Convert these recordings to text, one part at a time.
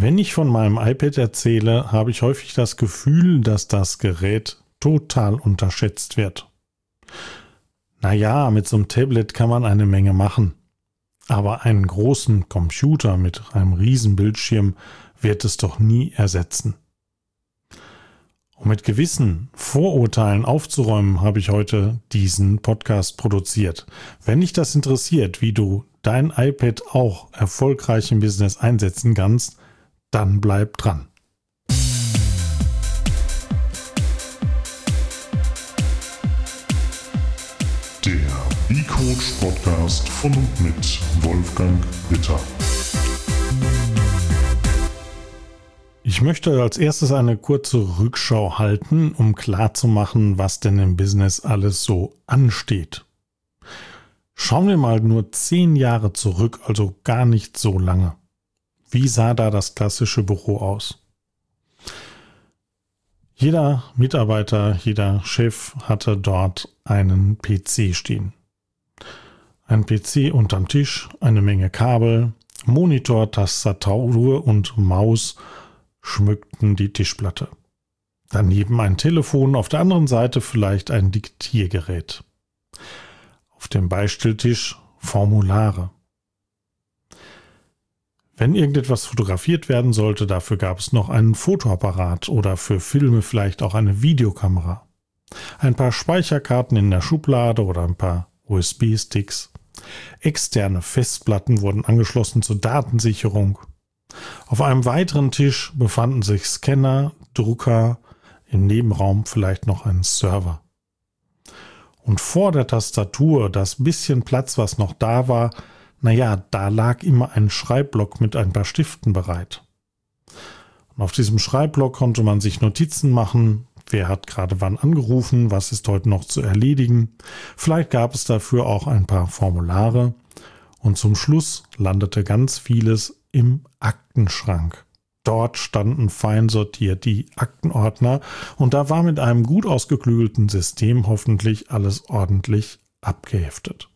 Wenn ich von meinem iPad erzähle, habe ich häufig das Gefühl, dass das Gerät total unterschätzt wird. Naja, mit so einem Tablet kann man eine Menge machen. Aber einen großen Computer mit einem riesen Bildschirm wird es doch nie ersetzen. Um mit gewissen Vorurteilen aufzuräumen, habe ich heute diesen Podcast produziert. Wenn dich das interessiert, wie du dein iPad auch erfolgreich im Business einsetzen kannst, dann bleib dran. Der B-Coach Podcast von und mit Wolfgang Ritter. Ich möchte als erstes eine kurze Rückschau halten, um klarzumachen, was denn im Business alles so ansteht. Schauen wir mal nur 10 Jahre zurück, also gar nicht so lange. Wie sah da das klassische Büro aus? Jeder Mitarbeiter, jeder Chef hatte dort einen PC stehen. Ein PC unterm Tisch, eine Menge Kabel, Monitor, Tastatur und Maus schmückten die Tischplatte. Daneben ein Telefon, auf der anderen Seite vielleicht ein Diktiergerät. Auf dem Beistelltisch Formulare. Wenn irgendetwas fotografiert werden sollte, dafür gab es noch einen Fotoapparat oder für Filme vielleicht auch eine Videokamera. Ein paar Speicherkarten in der Schublade oder ein paar USB-Sticks. Externe Festplatten wurden angeschlossen zur Datensicherung. Auf einem weiteren Tisch befanden sich Scanner, Drucker, im Nebenraum vielleicht noch ein Server. Und vor der Tastatur, das bisschen Platz, was noch da war, da lag immer ein Schreibblock mit ein paar Stiften bereit. Und auf diesem Schreibblock konnte man sich Notizen machen, wer hat gerade wann angerufen, was ist heute noch zu erledigen. Vielleicht gab es dafür auch ein paar Formulare. Und zum Schluss landete ganz vieles im Aktenschrank. Dort standen fein sortiert die Aktenordner und da war mit einem gut ausgeklügelten System hoffentlich alles ordentlich abgeheftet.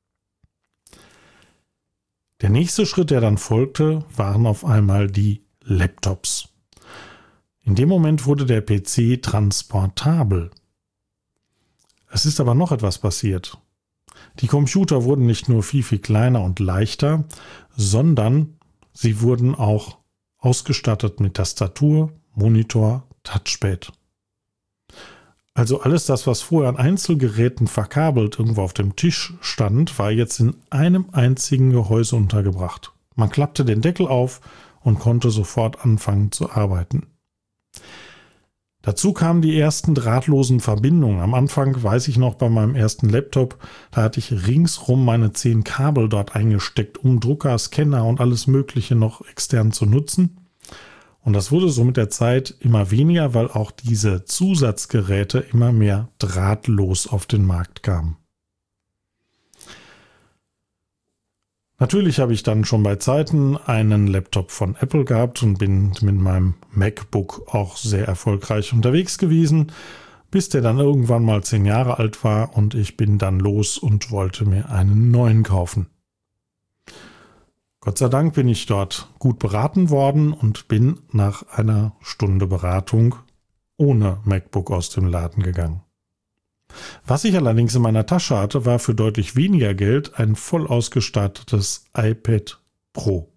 Der nächste Schritt, der dann folgte, waren auf einmal die Laptops. In dem Moment wurde der PC transportabel. Es ist aber noch etwas passiert. Die Computer wurden nicht nur viel, viel kleiner und leichter, sondern sie wurden auch ausgestattet mit Tastatur, Monitor, Touchpad. Also alles das, was vorher an Einzelgeräten verkabelt irgendwo auf dem Tisch stand, war jetzt in einem einzigen Gehäuse untergebracht. Man klappte den Deckel auf und konnte sofort anfangen zu arbeiten. Dazu kamen die ersten drahtlosen Verbindungen. Am Anfang, weiß ich noch, bei meinem ersten Laptop, da hatte ich ringsrum meine 10 Kabel dort eingesteckt, um Drucker, Scanner und alles Mögliche noch extern zu nutzen. Und das wurde so mit der Zeit immer weniger, weil auch diese Zusatzgeräte immer mehr drahtlos auf den Markt kamen. Natürlich habe ich dann schon bei Zeiten einen Laptop von Apple gehabt und bin mit meinem MacBook auch sehr erfolgreich unterwegs gewesen, bis der dann irgendwann mal 10 Jahre alt war und ich bin dann los und wollte mir einen neuen kaufen. Gott sei Dank bin ich dort gut beraten worden und bin nach einer Stunde Beratung ohne MacBook aus dem Laden gegangen. Was ich allerdings in meiner Tasche hatte, war für deutlich weniger Geld ein voll ausgestattetes iPad Pro.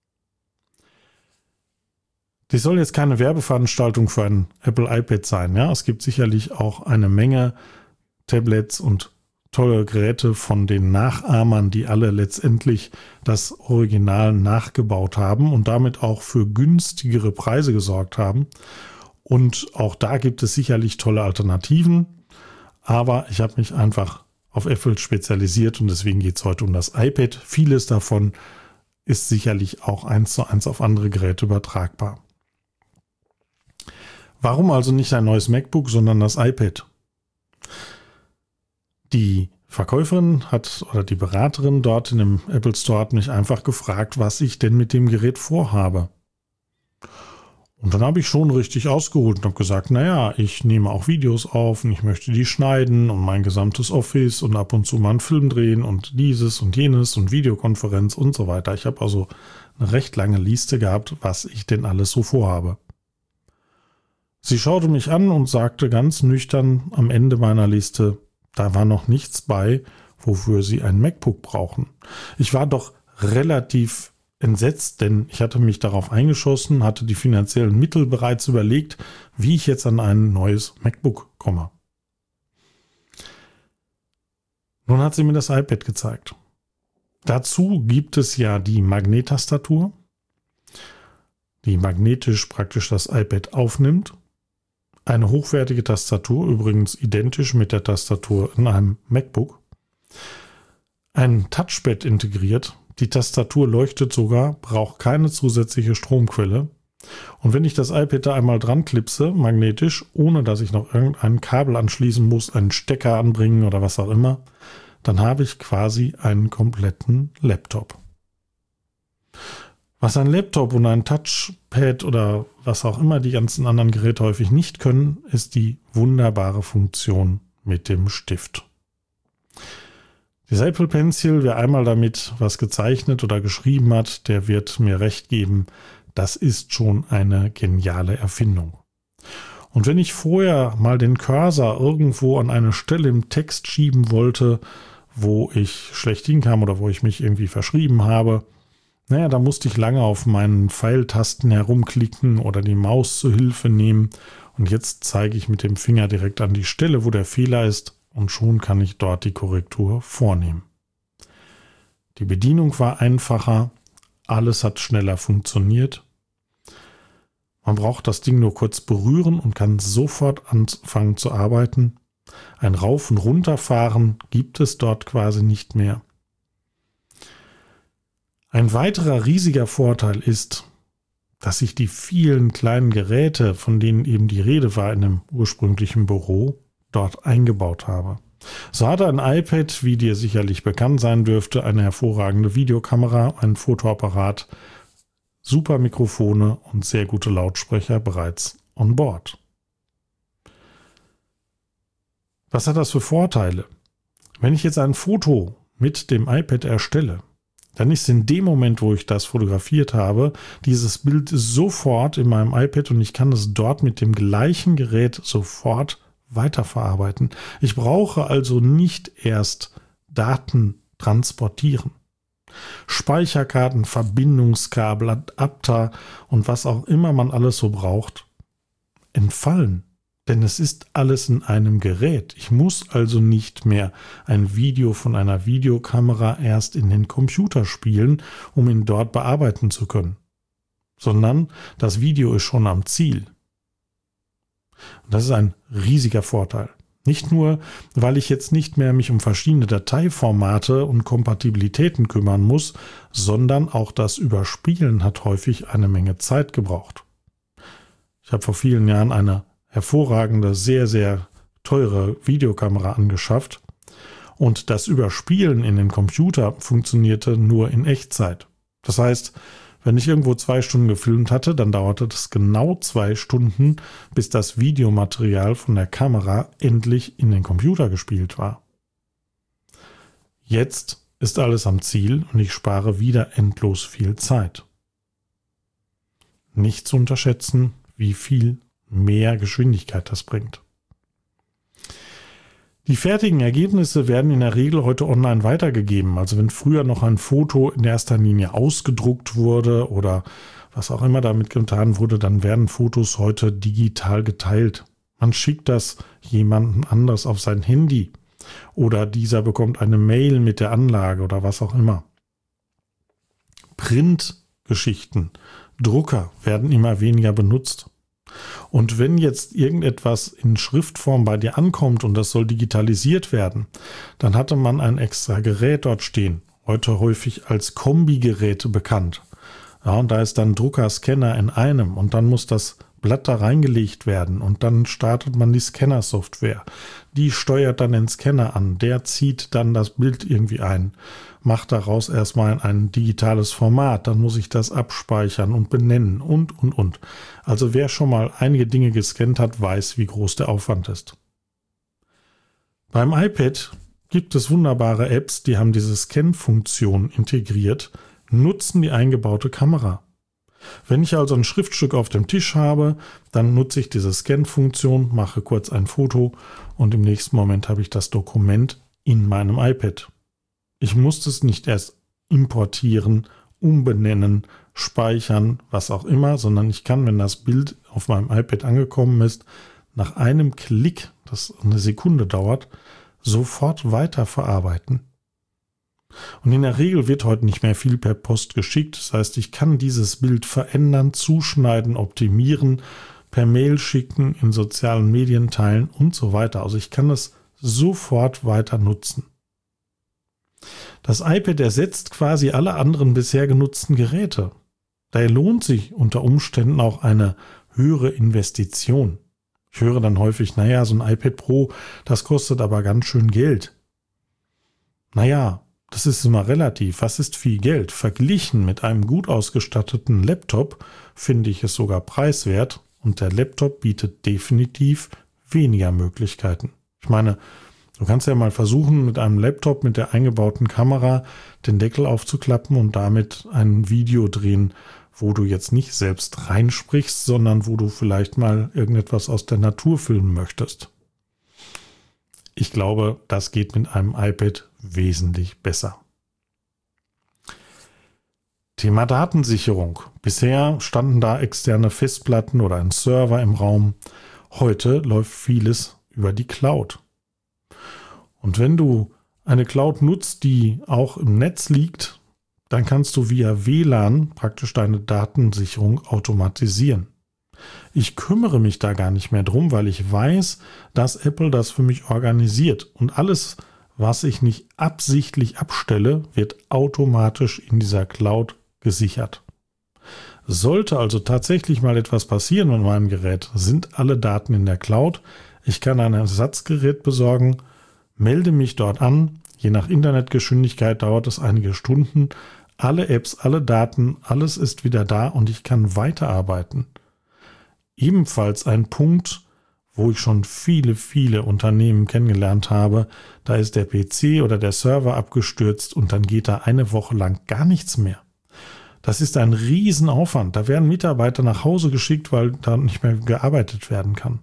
Dies soll jetzt keine Werbeveranstaltung für ein Apple iPad sein. Ja? Es gibt sicherlich auch eine Menge Tablets und tolle Geräte von den Nachahmern, die alle letztendlich das Original nachgebaut haben und damit auch für günstigere Preise gesorgt haben. Und auch da gibt es sicherlich tolle Alternativen. Aber ich habe mich einfach auf Apple spezialisiert und deswegen geht es heute um das iPad. Vieles davon ist sicherlich auch 1:1 auf andere Geräte übertragbar. Warum also nicht ein neues MacBook, sondern das iPad? Die Verkäuferin oder die Beraterin dort in dem Apple Store hat mich einfach gefragt, was ich denn mit dem Gerät vorhabe. Und dann habe ich schon richtig ausgeholt und habe gesagt, naja, ich nehme auch Videos auf und ich möchte die schneiden und mein gesamtes Office und ab und zu mal einen Film drehen und dieses und jenes und Videokonferenz und so weiter. Ich habe also eine recht lange Liste gehabt, was ich denn alles so vorhabe. Sie schaute mich an und sagte ganz nüchtern am Ende meiner Liste, da war noch nichts bei, wofür Sie ein MacBook brauchen. Ich war doch relativ entsetzt, denn ich hatte mich darauf eingeschossen, hatte die finanziellen Mittel bereits überlegt, wie ich jetzt an ein neues MacBook komme. Nun hat sie mir das iPad gezeigt. Dazu gibt es ja die Magnettastatur, die magnetisch praktisch das iPad aufnimmt. Eine hochwertige Tastatur, übrigens identisch mit der Tastatur in einem MacBook. Ein Touchpad integriert. Die Tastatur leuchtet sogar, braucht keine zusätzliche Stromquelle. Und wenn ich das iPad da einmal dran klipse, magnetisch, ohne dass ich noch irgendein Kabel anschließen muss, einen Stecker anbringen oder was auch immer, dann habe ich quasi einen kompletten Laptop. Was ein Laptop und ein Touchpad oder was auch immer die ganzen anderen Geräte häufig nicht können, ist die wunderbare Funktion mit dem Stift. Dieser Apple Pencil, wer einmal damit was gezeichnet oder geschrieben hat, der wird mir recht geben, das ist schon eine geniale Erfindung. Und wenn ich vorher mal den Cursor irgendwo an eine Stelle im Text schieben wollte, wo ich schlecht hinkam oder wo ich mich irgendwie verschrieben habe, naja, da musste ich lange auf meinen Pfeiltasten herumklicken oder die Maus zur Hilfe nehmen. Und jetzt zeige ich mit dem Finger direkt an die Stelle, wo der Fehler ist. Und schon kann ich dort die Korrektur vornehmen. Die Bedienung war einfacher, alles hat schneller funktioniert. Man braucht das Ding nur kurz berühren und kann sofort anfangen zu arbeiten. Ein Rauf- und Runterfahren gibt es dort quasi nicht mehr. Ein weiterer riesiger Vorteil ist, dass ich die vielen kleinen Geräte, von denen eben die Rede war in dem ursprünglichen Büro, dort eingebaut habe. So hatte ein iPad, wie dir sicherlich bekannt sein dürfte, eine hervorragende Videokamera, einen Fotoapparat, super Mikrofone und sehr gute Lautsprecher bereits on board. Was hat das für Vorteile? Wenn ich jetzt ein Foto mit dem iPad erstelle, dann ist in dem Moment, wo ich das fotografiert habe, dieses Bild sofort in meinem iPad und ich kann es dort mit dem gleichen Gerät sofort weiterverarbeiten. Ich brauche also nicht erst Daten transportieren. Speicherkarten, Verbindungskabel, Adapter und was auch immer man alles so braucht, entfallen. Denn es ist alles in einem Gerät. Ich muss also nicht mehr ein Video von einer Videokamera erst in den Computer spielen, um ihn dort bearbeiten zu können. Sondern das Video ist schon am Ziel. Und das ist ein riesiger Vorteil. Nicht nur, weil ich jetzt nicht mehr mich um verschiedene Dateiformate und Kompatibilitäten kümmern muss, sondern auch das Überspielen hat häufig eine Menge Zeit gebraucht. Ich habe vor vielen Jahren eine hervorragende, sehr, sehr teure Videokamera angeschafft und das Überspielen in den Computer funktionierte nur in Echtzeit. Das heißt, wenn ich irgendwo 2 Stunden gefilmt hatte, dann dauerte es genau 2 Stunden, bis das Videomaterial von der Kamera endlich in den Computer gespielt war. Jetzt ist alles am Ziel und ich spare wieder endlos viel Zeit. Nicht zu unterschätzen, wie viel mehr Geschwindigkeit das bringt. Die fertigen Ergebnisse werden in der Regel heute online weitergegeben. Also wenn früher noch ein Foto in erster Linie ausgedruckt wurde oder was auch immer damit getan wurde, dann werden Fotos heute digital geteilt. Man schickt das jemandem anders auf sein Handy oder dieser bekommt eine Mail mit der Anlage oder was auch immer. Printgeschichten, Drucker werden immer weniger benutzt. Und wenn jetzt irgendetwas in Schriftform bei dir ankommt und das soll digitalisiert werden, dann hatte man ein extra Gerät dort stehen, heute häufig als Kombigerät bekannt. Ja, und da ist dann Drucker, Scanner in einem und dann muss das Blatt da reingelegt werden und dann startet man die Scanner-Software. Die steuert dann den Scanner an, der zieht dann das Bild irgendwie ein, macht daraus erstmal ein digitales Format, dann muss ich das abspeichern und benennen und. Also wer schon mal einige Dinge gescannt hat, weiß, wie groß der Aufwand ist. Beim iPad gibt es wunderbare Apps, die haben diese Scan-Funktion integriert, nutzen die eingebaute Kamera. Wenn ich also ein Schriftstück auf dem Tisch habe, dann nutze ich diese Scan-Funktion, mache kurz ein Foto und im nächsten Moment habe ich das Dokument in meinem iPad. Ich muss es nicht erst importieren, umbenennen, speichern, was auch immer, sondern ich kann, wenn das Bild auf meinem iPad angekommen ist, nach einem Klick, das eine Sekunde dauert, sofort weiterverarbeiten. Und in der Regel wird heute nicht mehr viel per Post geschickt. Das heißt, ich kann dieses Bild verändern, zuschneiden, optimieren, per Mail schicken, in sozialen Medien teilen und so weiter. Also ich kann es sofort weiter nutzen. Das iPad ersetzt quasi alle anderen bisher genutzten Geräte. Daher lohnt sich unter Umständen auch eine höhere Investition. Ich höre dann häufig, so ein iPad Pro, das kostet aber ganz schön Geld. Das ist immer relativ. Was ist viel Geld? Verglichen mit einem gut ausgestatteten Laptop finde ich es sogar preiswert und der Laptop bietet definitiv weniger Möglichkeiten. Ich meine, du kannst ja mal versuchen, mit einem Laptop mit der eingebauten Kamera den Deckel aufzuklappen und damit ein Video drehen, wo du jetzt nicht selbst reinsprichst, sondern wo du vielleicht mal irgendetwas aus der Natur filmen möchtest. Ich glaube, das geht mit einem iPad wesentlich besser. Thema Datensicherung. Bisher standen da externe Festplatten oder ein Server im Raum. Heute läuft vieles über die Cloud. Und wenn du eine Cloud nutzt, die auch im Netz liegt, dann kannst du via WLAN praktisch deine Datensicherung automatisieren. Ich kümmere mich da gar nicht mehr drum, weil ich weiß, dass Apple das für mich organisiert. Und alles, was ich nicht absichtlich abstelle, wird automatisch in dieser Cloud gesichert. Sollte also tatsächlich mal etwas passieren mit meinem Gerät, sind alle Daten in der Cloud. Ich kann ein Ersatzgerät besorgen, melde mich dort an. Je nach Internetgeschwindigkeit dauert es einige Stunden. Alle Apps, alle Daten, alles ist wieder da und ich kann weiterarbeiten. Ebenfalls ein Punkt, wo ich schon viele Unternehmen kennengelernt habe, da ist der PC oder der Server abgestürzt und dann geht da eine Woche lang gar nichts mehr. Das ist ein Riesenaufwand. Da werden Mitarbeiter nach Hause geschickt, weil da nicht mehr gearbeitet werden kann.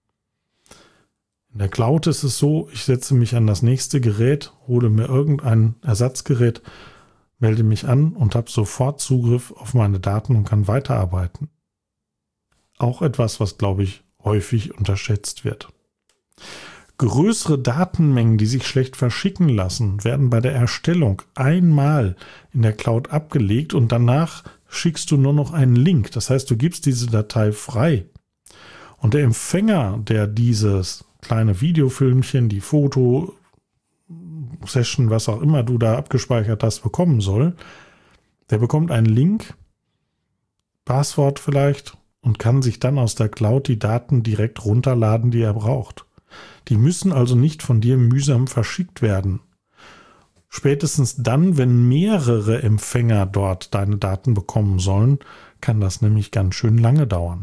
In der Cloud ist es so, ich setze mich an das nächste Gerät, hole mir irgendein Ersatzgerät, melde mich an und habe sofort Zugriff auf meine Daten und kann weiterarbeiten. Auch etwas, was, glaube ich, häufig unterschätzt wird. Größere Datenmengen, die sich schlecht verschicken lassen, werden bei der Erstellung einmal in der Cloud abgelegt und danach schickst du nur noch einen Link. Das heißt, du gibst diese Datei frei. Und der Empfänger, der dieses kleine Videofilmchen, die Fotosession, was auch immer du da abgespeichert hast, bekommen soll, der bekommt einen Link, Passwort vielleicht, und kann sich dann aus der Cloud die Daten direkt runterladen, die er braucht. Die müssen also nicht von dir mühsam verschickt werden. Spätestens dann, wenn mehrere Empfänger dort deine Daten bekommen sollen, kann das nämlich ganz schön lange dauern.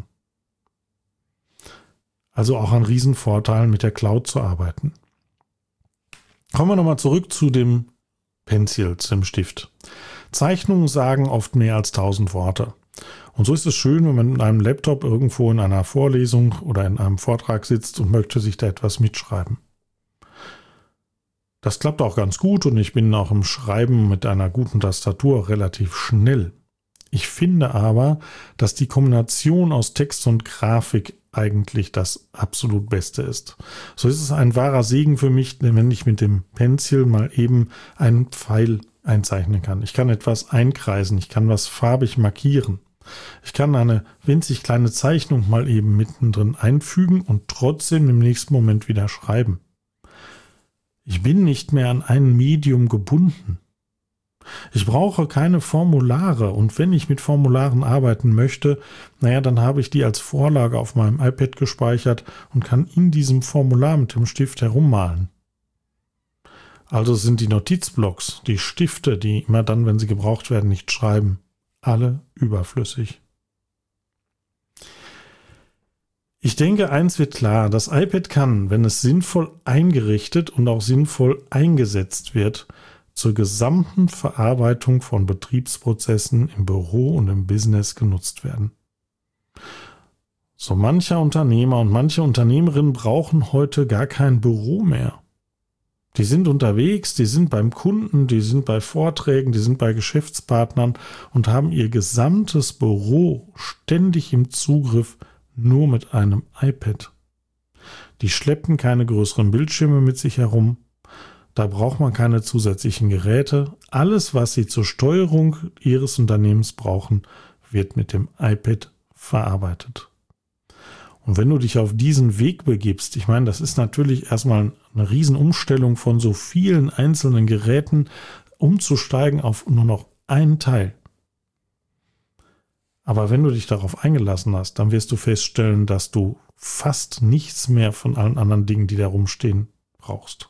Also auch ein Riesenvorteil, mit der Cloud zu arbeiten. Kommen wir nochmal zurück zu dem Pencil, zu dem Stift. Zeichnungen sagen oft mehr als 1000 Worte. Und so ist es schön, wenn man mit einem Laptop irgendwo in einer Vorlesung oder in einem Vortrag sitzt und möchte sich da etwas mitschreiben. Das klappt auch ganz gut und ich bin auch im Schreiben mit einer guten Tastatur relativ schnell. Ich finde aber, dass die Kombination aus Text und Grafik eigentlich das absolut Beste ist. So ist es ein wahrer Segen für mich, wenn ich mit dem Pencil mal eben einen Pfeil einzeichnen kann. Ich kann etwas einkreisen, ich kann was farbig markieren. Ich kann eine winzig kleine Zeichnung mal eben mittendrin einfügen und trotzdem im nächsten Moment wieder schreiben. Ich bin nicht mehr an ein Medium gebunden. Ich brauche keine Formulare und wenn ich mit Formularen arbeiten möchte, dann habe ich die als Vorlage auf meinem iPad gespeichert und kann in diesem Formular mit dem Stift herummalen. Also sind die Notizblocks, die Stifte, die immer dann, wenn sie gebraucht werden, nicht schreiben, alle überflüssig. Ich denke, eins wird klar, das iPad kann, wenn es sinnvoll eingerichtet und auch sinnvoll eingesetzt wird, zur gesamten Verarbeitung von Betriebsprozessen im Büro und im Business genutzt werden. So mancher Unternehmer und manche Unternehmerinnen brauchen heute gar kein Büro mehr. Die sind unterwegs, die sind beim Kunden, die sind bei Vorträgen, die sind bei Geschäftspartnern und haben ihr gesamtes Büro ständig im Zugriff nur mit einem iPad. Die schleppen keine größeren Bildschirme mit sich herum. Da braucht man keine zusätzlichen Geräte. Alles, was Sie zur Steuerung Ihres Unternehmens brauchen, wird mit dem iPad verarbeitet. Und wenn du dich auf diesen Weg begibst, ich meine, das ist natürlich erstmal eine Riesenumstellung von so vielen einzelnen Geräten, umzusteigen auf nur noch einen Teil. Aber wenn du dich darauf eingelassen hast, dann wirst du feststellen, dass du fast nichts mehr von allen anderen Dingen, die da rumstehen, brauchst.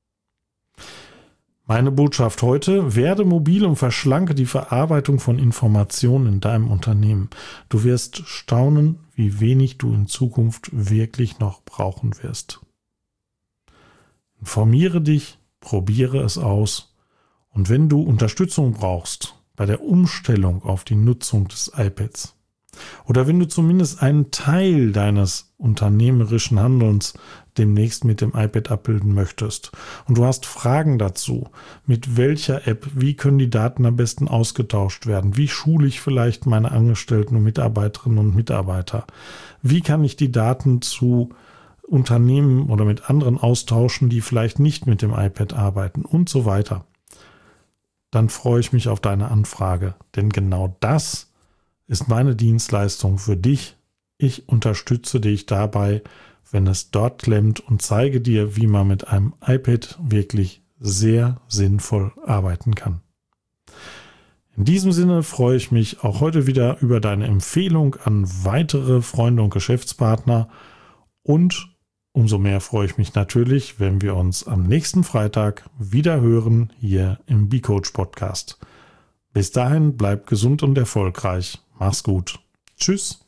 Meine Botschaft heute: Werde mobil und verschlanke die Verarbeitung von Informationen in deinem Unternehmen. Du wirst staunen, wie wenig du in Zukunft wirklich noch brauchen wirst. Informiere dich, probiere es aus und wenn du Unterstützung brauchst bei der Umstellung auf die Nutzung des iPads oder wenn du zumindest einen Teil deines unternehmerischen Handelns demnächst mit dem iPad abbilden möchtest und du hast Fragen dazu, mit welcher App, wie können die Daten am besten ausgetauscht werden, wie schule ich vielleicht meine Angestellten und Mitarbeiterinnen und Mitarbeiter, wie kann ich die Daten zu Unternehmen oder mit anderen austauschen, die vielleicht nicht mit dem iPad arbeiten und so weiter, dann freue ich mich auf deine Anfrage, denn genau das ist meine Dienstleistung für dich. Ich unterstütze dich dabei, wenn es dort klemmt und zeige dir, wie man mit einem iPad wirklich sehr sinnvoll arbeiten kann. In diesem Sinne freue ich mich auch heute wieder über deine Empfehlung an weitere Freunde und Geschäftspartner und umso mehr freue ich mich natürlich, wenn wir uns am nächsten Freitag wieder hören hier im B-Coach Podcast. Bis dahin bleib gesund und erfolgreich. Mach's gut. Tschüss.